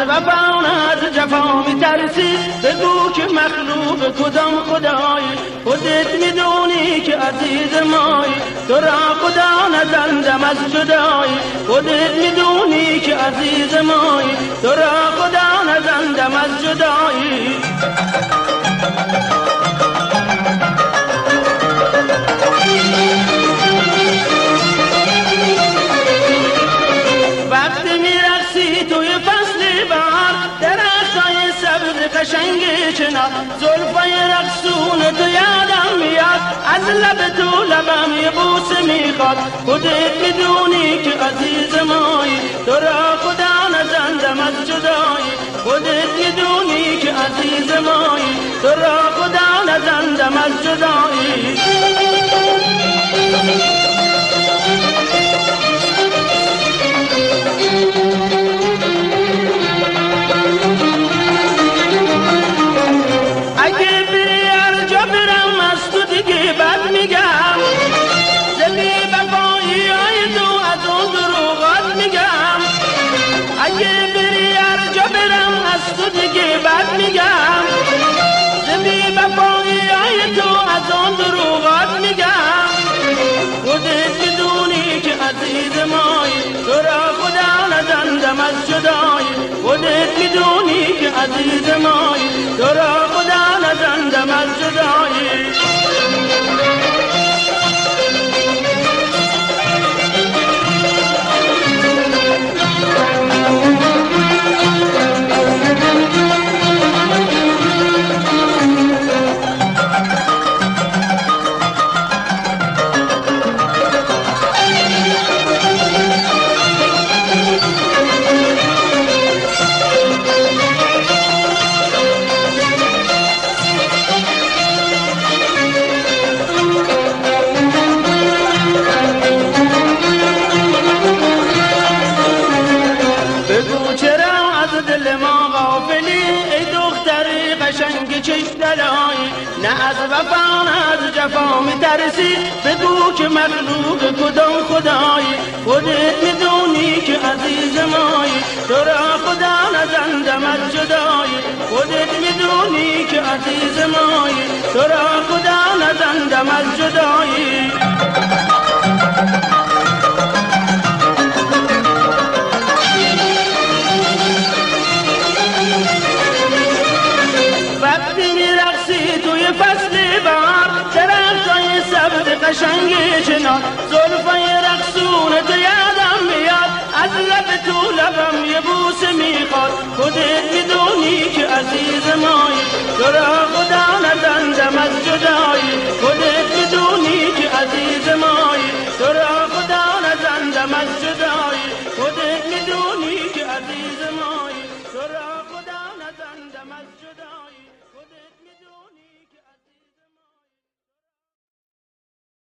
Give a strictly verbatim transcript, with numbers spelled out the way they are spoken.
وفا و از جفا میترسی، بگو که مخلوق کدام خدایی. خودت میدونی که عزیز مایی، تو را خدا نزندم از جدایی. خودت میدونی که عزیز مایی، تو را خدا نزندم از جدایی. وقتی میرقصی توی فصل بهار، درختای سبز قشنگ چنار، زلفای رقصون تو یادم میاد، از لب تو لبم یه بوسه میخواد. خودت میدونی که عزیز مایی، تو را خدا نزندم از جدایی. خودت میدونی که عزیز مایی، تو را خدا نزندم از جدایی. اگه بری هر جا برم از تو دیگه بد میگم، زبی وفایی های تو از اون دروغات میگم. اگه بری هر جا برم از تو دیگه بد میگم، زبی وفایی های تو از اون دروغات میگم. خودت میدونی که عزیز مایی، تو را خدا نزندم از جدایی. خودت میدونی که عزیز مایی، تو را خدا نزندم از جدایی. نه از وفا نه از جفا میترسی، بگو که مخلوق کدام خدایی. خودت میدونی که عزیز مایی، تو را خدا نزندم از جدایی. خودت میدونی که عزیز مایی، تو را خدا نزندم از جدایی. وقتی میرقصی توی فصل بهار، درختای سبز قشنگ چنار، زلفای رقصون تو یادم میاد، از لب تو لبم یه بوسه میخواد. خودت میدونی که عزیز مایی، تو را خدا نزندم از جدایی. خودت میدونی که عزیز مایی، تو را خدا نزندم از جدایی. خودت میدونی که عزیز مایی، تو را خدا نزندم از جدایی.